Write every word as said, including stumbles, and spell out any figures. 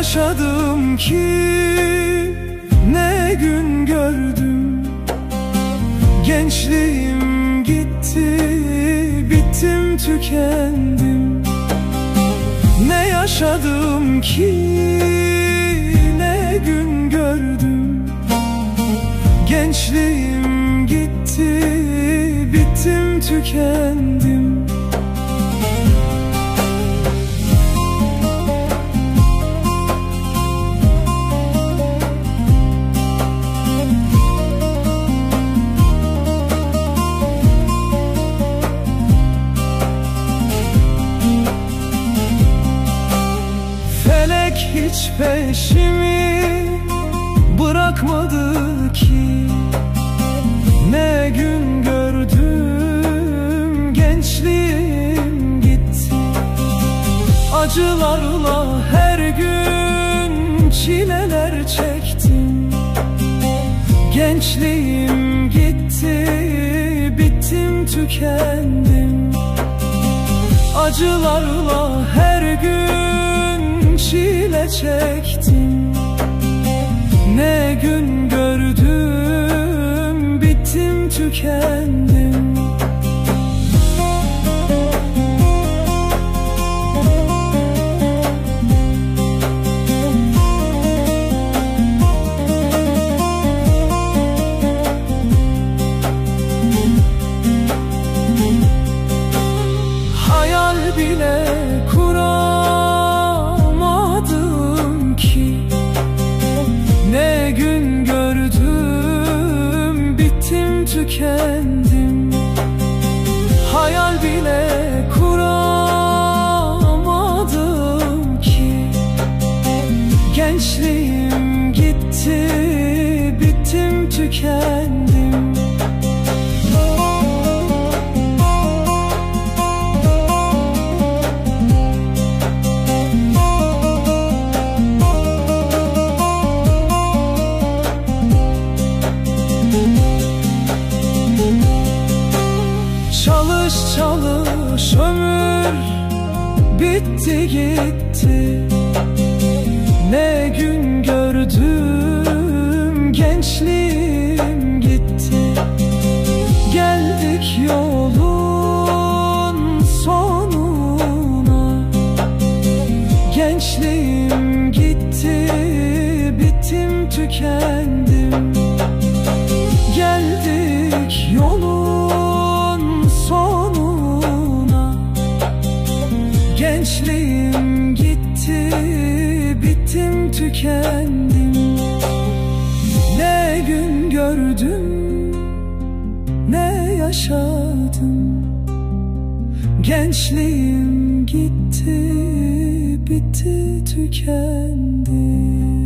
yaşadım ki, ne gün gördüm. Gençliğim gitti, bittim tükendim. Ne yaşadım ki, ne gün gördüm. Gençliğim gitti, bittim tükendim. Hiç peşimi bırakmadı ki, ne gün gördüm. Gençliğim gitti, acılarla her gün çileler çektim. Gençliğim gitti, bittim tükendim. Acılarla her gün çile çektim. Ne gün gördüm, bittim tükendim. Hayal bile kuramadım ki, ne gün gördüm, bittim tükendim. Hayal bile kuramadım ki, gençliğim gitti, bittim tükendim. Çalış çalış ömür bitti gitti. Ne gün gördüm, gençliğim gitti. Geldik yolun sonuna. Gençliğim gitti, bittim tükendim. Geldik yolun sonuna. Gençliğim gitti, bittim tükendim. Ne gün gördüm, ne yaşadım. Gençliğim gitti, bitti tükendim.